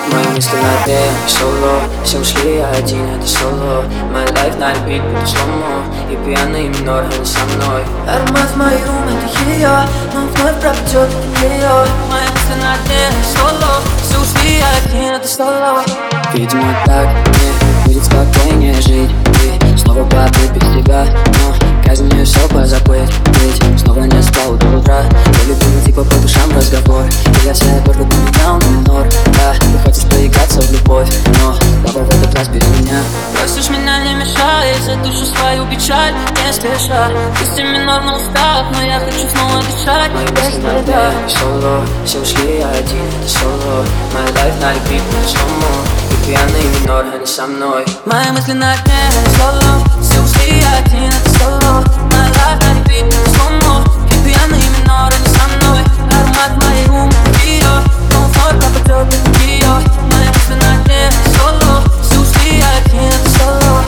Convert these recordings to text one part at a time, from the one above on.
Мои мысли на дне, соло. Все ушли, я один, это соло. My life на repeat, буду слому. И пьяный минор, а не со мной. Аромат в мой рум, это ее. Но вновь пропадет, это ее. Мои мысли на дне, соло. Все ушли, я один, это соло. Видимо так мне будет спокойнее жить. И снова попытать себя, но казнь мне все позабыть. Ведь снова не спал до утра. Я люблю типа по душам разговор. И я себя только поменял на минор. Да, ты хочешь поиграться в любовь, но папа в этот раз бери меня. Просишь меня не мешай, за душу свою печаль не спеша. Пусть и минор на устах, но я хочу снова дышать. Мои мысли на дне, соло. Все ушли, я один, это соло. My life на repeat, буду слому. И пьяный минор, а не со мной. Мои мысли на дне, соло. Все ушли, я один, это соло. My life на repeat, буду слому. И пьяный минор, а не со мной. Аромат моей рум, ее. Но вновь пропадет, это ее. Мои мысли на дне, соло. Все ушли, я один, это соло.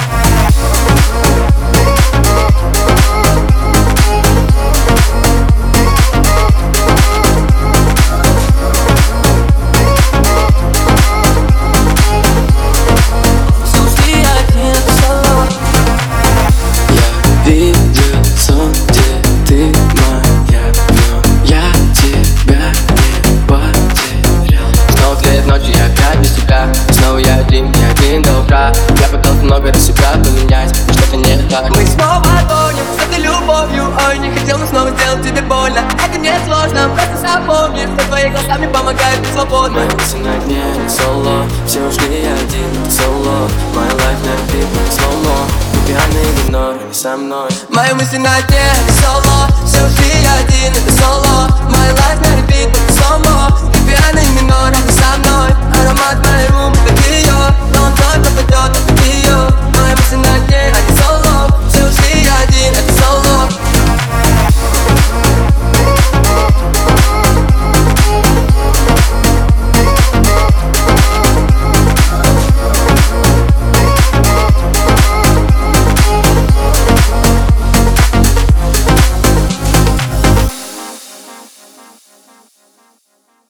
Видел сон, где ты моя, но я тебя не потерял. Снова тлеет ночью, я опять без тебя. Снова я один до утра. Я пытался много раз себя поменять, но что-то не так. Мы снова гоним с этой любовью. Ой, не хотел, но снова сделать тебе больно. Это не сложно, просто запомни, что твои глаза мне помогают быть свободным. Мои мысли на дне, соло. Все ушли, я один, соло. My life на repeat, сломо. И пьяный минор, а не со мной. Мои мысли на дне, соло. Все ушли, я один, это соло. My life на repeat.